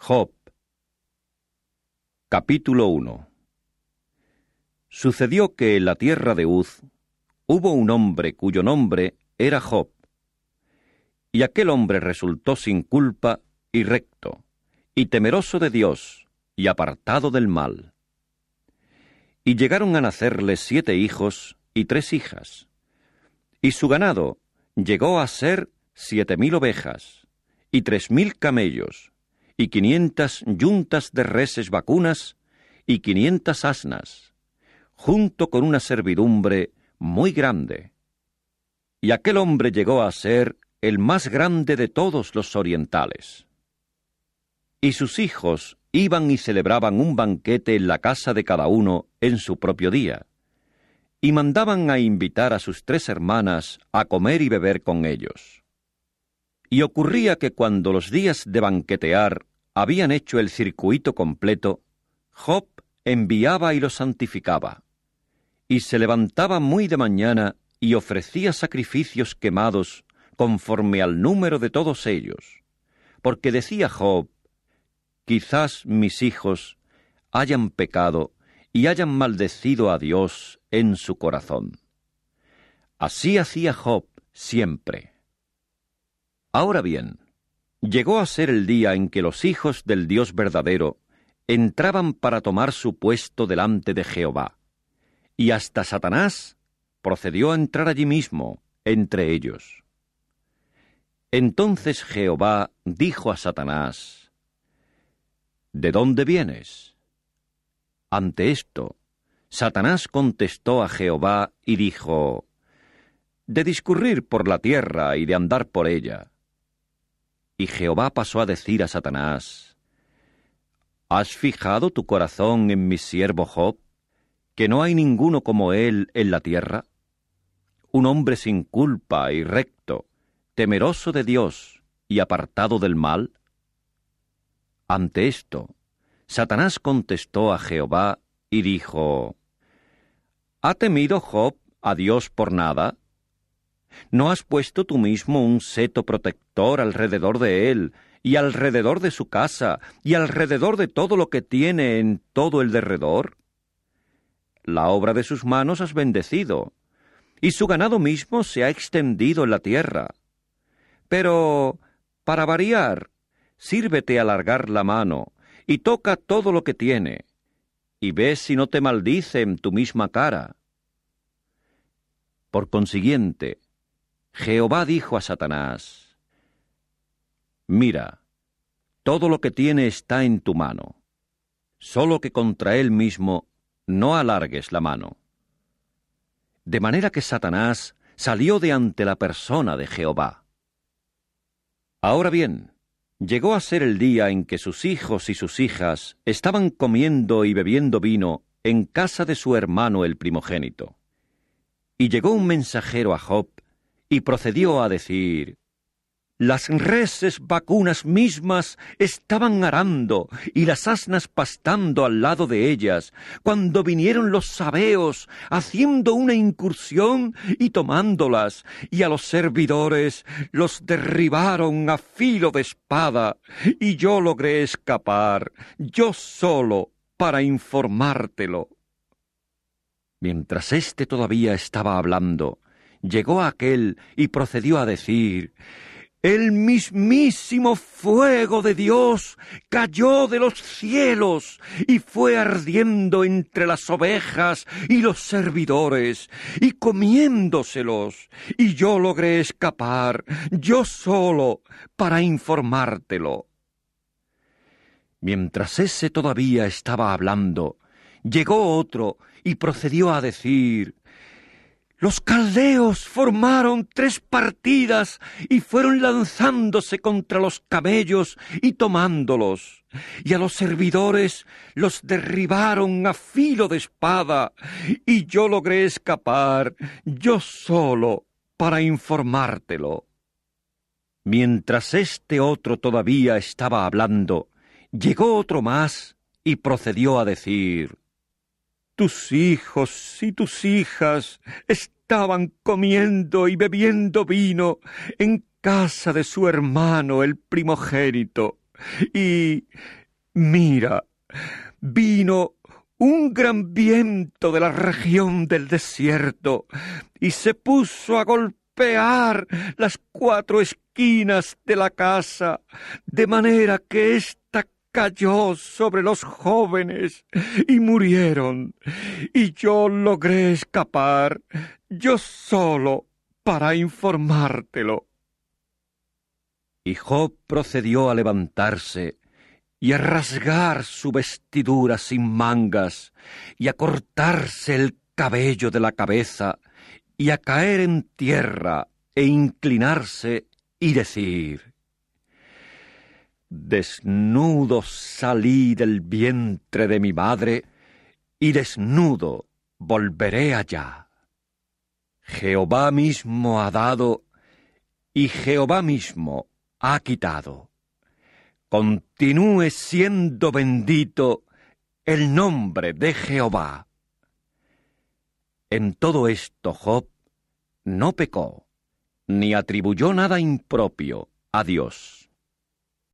Job. Capítulo 1. Sucedió que en la tierra de Uz hubo un hombre cuyo nombre era Job, y aquel hombre resultó sin culpa y recto, y temeroso de Dios, y apartado del mal. Y llegaron a nacerle 7 hijos y 3 hijas, y su ganado llegó a ser 7,000 ovejas, y 3,000 camellos, y 500 yuntas de reses vacunas, y 500 asnas, junto con una servidumbre muy grande. Y aquel hombre llegó a ser el más grande de todos los orientales. Y sus hijos iban y celebraban un banquete en la casa de cada uno en su propio día, y mandaban a invitar a sus 3 hermanas a comer y beber con ellos. Y ocurría que cuando los días de banquetear habían hecho el circuito completo, Job enviaba y los santificaba, y se levantaba muy de mañana y ofrecía sacrificios quemados conforme al número de todos ellos, porque decía Job: quizás mis hijos hayan pecado y hayan maldecido a Dios en su corazón. Así hacía Job siempre. Ahora bien, llegó a ser el día en que los hijos del Dios verdadero entraban para tomar su puesto delante de Jehová, y hasta Satanás procedió a entrar allí mismo entre ellos. Entonces Jehová dijo a Satanás: ¿de dónde vienes? Ante esto, Satanás contestó a Jehová y dijo: de discurrir por la tierra y de andar por ella. Y Jehová pasó a decir a Satanás: ¿has fijado tu corazón en mi siervo Job, que no hay ninguno como él en la tierra? Un hombre sin culpa y recto, temeroso de Dios y apartado del mal. Ante esto, Satanás contestó a Jehová y dijo: ¿ha temido Job a Dios por nada? ¿No has puesto tú mismo un seto protector alrededor de él, y alrededor de su casa, y alrededor de todo lo que tiene en todo el derredor? La obra de sus manos has bendecido, y su ganado mismo se ha extendido en la tierra. Pero, para variar, sírvete alargar la mano, y toca todo lo que tiene, y ves si no te maldice en tu misma cara. Por consiguiente, Jehová dijo a Satanás: mira, todo lo que tiene está en tu mano, solo que contra él mismo no alargues la mano. De manera que Satanás salió de ante la persona de Jehová. Ahora bien, llegó a ser el día en que sus hijos y sus hijas estaban comiendo y bebiendo vino en casa de su hermano el primogénito. Y llegó un mensajero a Job, y procedió a decir: las reses vacunas mismas estaban arando y las asnas pastando al lado de ellas, cuando vinieron los sabeos haciendo una incursión y tomándolas, y a los servidores los derribaron a filo de espada, y yo logré escapar, yo solo, para informártelo. Mientras éste todavía estaba hablando, llegó aquel y procedió a decir: el mismísimo fuego de Dios cayó de los cielos y fue ardiendo entre las ovejas y los servidores y comiéndoselos, y yo logré escapar, yo solo, para informártelo. Mientras ese todavía estaba hablando, llegó otro y procedió a decir: los caldeos formaron 3 partidas y fueron lanzándose contra los camellos y tomándolos, y a los servidores los derribaron a filo de espada, y yo logré escapar, yo solo, para informártelo. Mientras este otro todavía estaba hablando, llegó otro más y procedió a decir: tus hijos y tus hijas estaban comiendo y bebiendo vino en casa de su hermano el primogénito, y mira, vino un gran viento de la región del desierto y se puso a golpear las 4 esquinas de la casa, de manera que ésta cayó sobre los jóvenes y murieron, y yo logré escapar, yo solo, para informártelo. Y Job procedió a levantarse y a rasgar su vestidura sin mangas, y a cortarse el cabello de la cabeza, y a caer en tierra, e inclinarse, y decir: desnudo salí del vientre de mi madre, y desnudo volveré allá. Jehová mismo ha dado, y Jehová mismo ha quitado. Continúe siendo bendito el nombre de Jehová. En todo esto Job no pecó, ni atribuyó nada impropio a Dios.